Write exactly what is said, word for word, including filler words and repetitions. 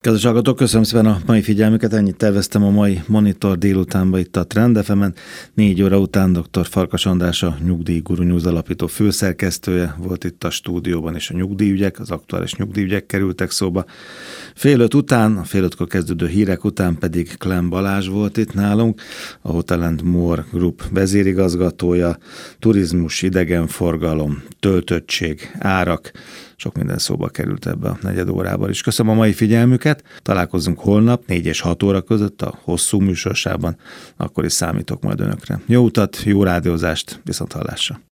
Kedves hallgatók, köszönöm szépen a mai figyelmüket, ennyit terveztem a mai Monitor délutánban itt a Trend ef emen. Négy óra után dr. Farkas András, a Nyugdíjguru News alapító főszerkesztője volt itt a stúdióban, és a nyugdíjügyek, az aktuális nyugdíjügyek kerültek szóba. Fél öt után, a fél ötkor kezdődő hírek után pedig Klemm Balázs volt itt nálunk, a Hotel and More Group vezérigazgatója, turizmus, idegenforgalom, töltöttség, árak, sok minden szóba került ebbe a negyed órában is. Köszönöm a mai figyelmüket, találkozunk holnap négy és hat óra között a hosszú műsorsában, akkor is számítok majd önökre. Jó utat, jó rádiózást, viszont hallásra!